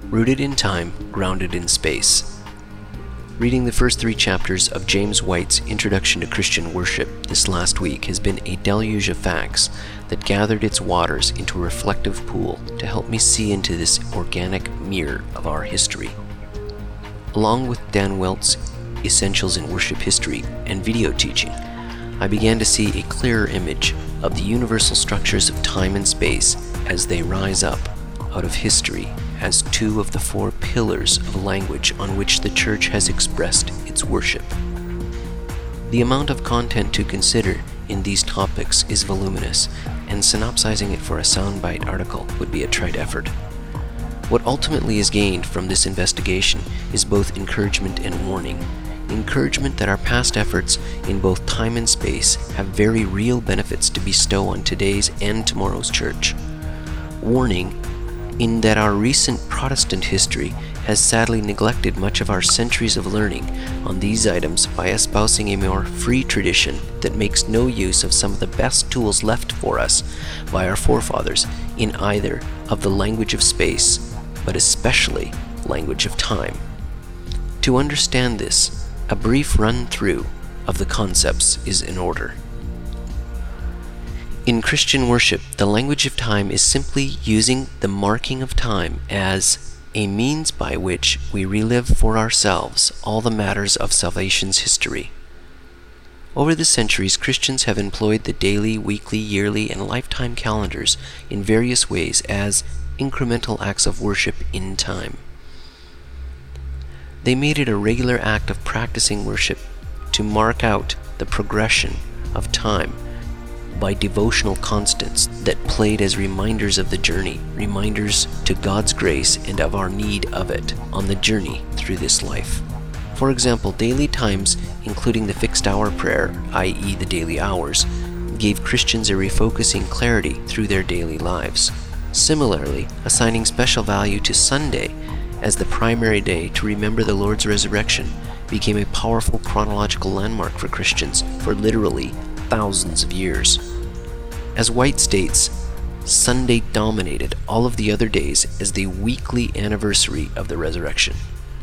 Rooted in time, grounded in space. Reading the first 3 chapters of James White's Introduction to Christian Worship this last week has been a deluge of facts that gathered its waters into a reflective pool to help me see into this organic mirror of our history. Along with Dan Welt's Essentials in Worship History and video teaching, I began to see a clearer image of the universal structures of time and space as they rise up out of history as 2 of the 4 pillars of language on which the Church has expressed its worship. The amount of content to consider in these topics is voluminous, and synopsizing it for a soundbite article would be a trite effort. What ultimately is gained from this investigation is both encouragement and warning. Encouragement that our past efforts in both time and space have very real benefits to bestow on today's and tomorrow's Church. Warning in that our recent Protestant history has sadly neglected much of our centuries of learning on these items by espousing a more free tradition that makes no use of some of the best tools left for us by our forefathers in either of the language of space, but especially language of time. To understand this, a brief run-through of the concepts is in order. In Christian worship, the language of time is simply using the marking of time as a means by which we relive for ourselves all the matters of salvation's history. Over the centuries, Christians have employed the daily, weekly, yearly, and lifetime calendars in various ways as incremental acts of worship in time. They made it a regular act of practicing worship to mark out the progression of time by devotional constants that played as reminders of the journey, reminders to God's grace and of our need of it on the journey through this life. For example, daily times, including the fixed hour prayer, i.e. the daily hours, gave Christians a refocusing clarity through their daily lives. Similarly, assigning special value to Sunday as the primary day to remember the Lord's resurrection became a powerful chronological landmark for Christians for literally thousands of years. As White states, Sunday dominated all of the other days as the weekly anniversary of the resurrection.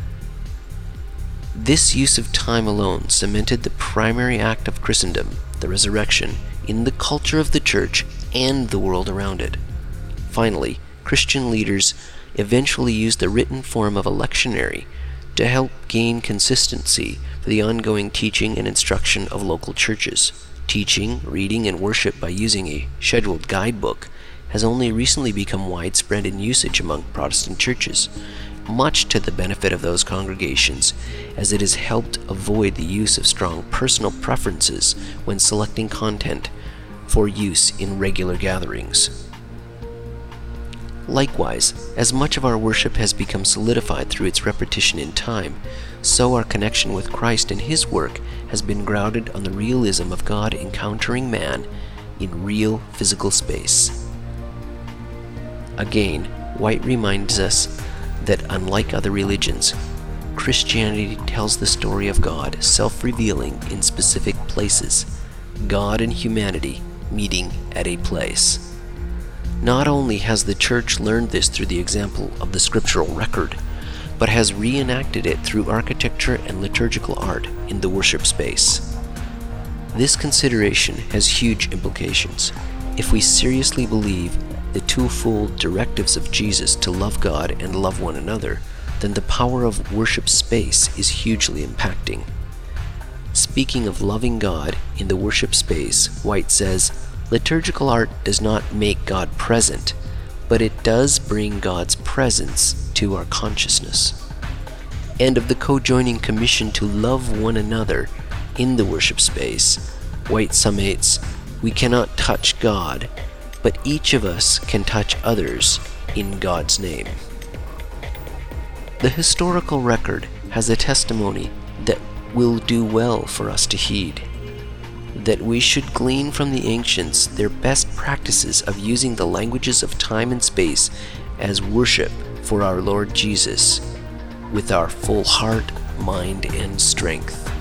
This use of time alone cemented the primary act of Christendom, the resurrection, in the culture of the Church and the world around it. Finally, Christian leaders eventually used the written form of a lectionary to help gain consistency for the ongoing teaching and instruction of local churches. Teaching, reading, and worship by using a scheduled guidebook has only recently become widespread in usage among Protestant churches, much to the benefit of those congregations, as it has helped avoid the use of strong personal preferences when selecting content for use in regular gatherings. Likewise, as much of our worship has become solidified through its repetition in time, so our connection with Christ and His work has been grounded on the realism of God encountering man in real physical space. Again, White reminds us that unlike other religions, Christianity tells the story of God self-revealing in specific places, God and humanity meeting at a place. Not only has the Church learned this through the example of the scriptural record, but has reenacted it through architecture and liturgical art in the worship space. This consideration has huge implications. If we seriously believe the twofold directives of Jesus to love God and love one another, then the power of worship space is hugely impacting. Speaking of loving God in the worship space, White says, liturgical art does not make God present, but it does bring God's presence to our consciousness. And of the co-joining commission to love one another in the worship space, White summates, we cannot touch God, but each of us can touch others in God's name. The historical record has a testimony that will do well for us to heed, that we should glean from the ancients their best practices of using the languages of time and space as worship for our Lord Jesus with our full heart, mind, and strength.